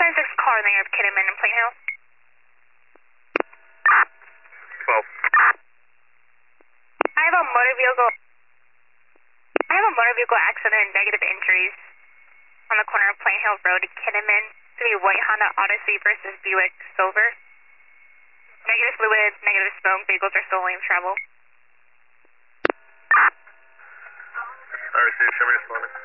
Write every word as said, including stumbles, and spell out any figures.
ten six car in the area of Kidderman and Plain Hill. twelve. I have a motor vehicle. I have a motor vehicle accident and negative injuries on the corner of Plain Hill Road, Kidderman. It's going to be white Honda Odyssey versus Buick Silver. Negative fluid, negative smoke. Vehicles are still in travel. I received. Show me this morning.